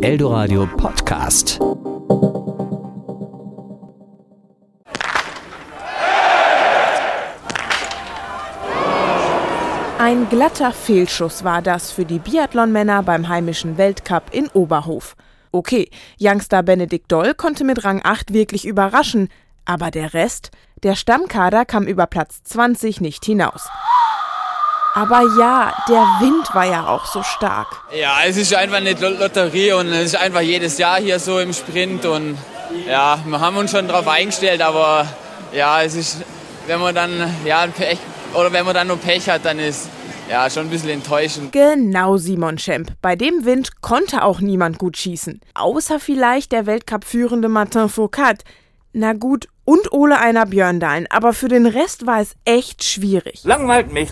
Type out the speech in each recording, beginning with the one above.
Eldoradio Podcast. Ein glatter Fehlschuss war das für die Biathlon-Männer beim heimischen Weltcup in Oberhof. Okay, Youngster Benedikt Doll konnte mit Rang 8 wirklich überraschen, aber der Rest? Der Stammkader kam über Platz 20 nicht hinaus. Aber ja, der Wind war ja auch so stark. Ja, es ist einfach eine Lotterie und es ist einfach jedes Jahr hier so im Sprint und ja, wir haben uns schon darauf eingestellt, aber ja, es ist, wenn man dann nur Pech hat, dann ist ja schon ein bisschen enttäuschend. Genau, Simon Schemp. Bei dem Wind konnte auch niemand gut schießen. Außer vielleicht der Weltcup-führende Martin Fourcade. Na gut, und Ole Einar Björndalen, aber für den Rest war es echt schwierig. Langweilt mich.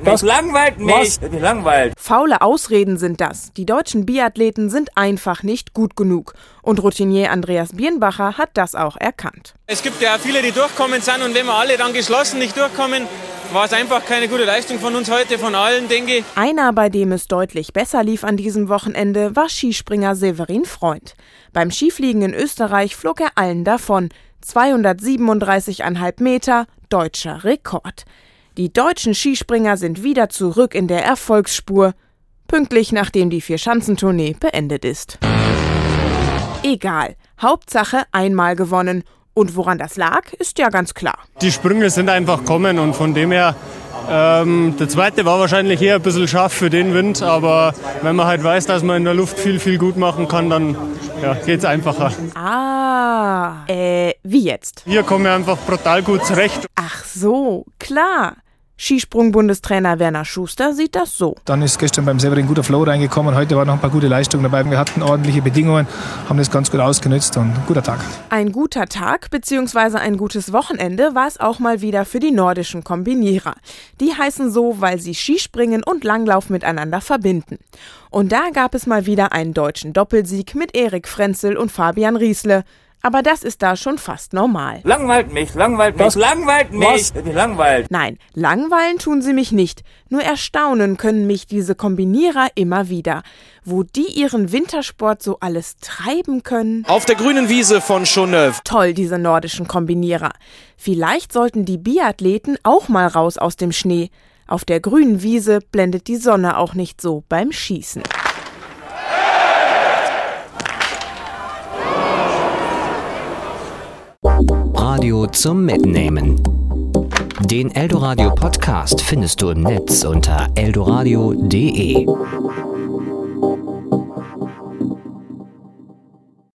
Faule Ausreden sind das. Die deutschen Biathleten sind einfach nicht gut genug. Und Routinier Andreas Birnbacher hat das auch erkannt. Es gibt ja viele, die durchkommen sind und wenn wir alle dann geschlossen nicht durchkommen, war es einfach keine gute Leistung von uns heute, von allen, denke ich. Einer, bei dem es deutlich besser lief an diesem Wochenende, war Skispringer Severin Freund. Beim Skifliegen in Österreich flog er allen davon. 237,5 Meter, deutscher Rekord. Die deutschen Skispringer sind wieder zurück in der Erfolgsspur, pünktlich nachdem die Vierschanzentournee beendet ist. Egal, Hauptsache einmal gewonnen. Und woran das lag, ist ja ganz klar. Die Sprünge sind einfach kommen und von dem her, der zweite war wahrscheinlich eher ein bisschen scharf für den Wind, aber wenn man halt weiß, dass man in der Luft viel gut machen kann, dann geht's einfacher. Wie jetzt? Hier kommen wir einfach brutal gut zurecht. Ach so, klar. Skisprung-Bundestrainer Werner Schuster sieht das so. Dann ist gestern beim Severin guter Flow reingekommen. Heute waren noch ein paar gute Leistungen dabei. Wir hatten ordentliche Bedingungen, haben das ganz gut ausgenutzt und ein guter Tag. Ein guter Tag bzw. ein gutes Wochenende war es auch mal wieder für die nordischen Kombinierer. Die heißen so, weil sie Skispringen und Langlauf miteinander verbinden. Und da gab es mal wieder einen deutschen Doppelsieg mit Erik Frenzel und Fabian Riesle. Aber das ist da schon fast normal. Langweilt mich. Nein, langweilen tun sie mich nicht. Nur erstaunen können mich diese Kombinierer immer wieder. Wo die ihren Wintersport so alles treiben können. Auf der grünen Wiese von Chauneuf. Toll, diese nordischen Kombinierer. Vielleicht sollten die Biathleten auch mal raus aus dem Schnee. Auf der grünen Wiese blendet die Sonne auch nicht so beim Schießen. Radio zum Mitnehmen. Den Eldoradio Podcast findest du im Netz unter eldoradio.de.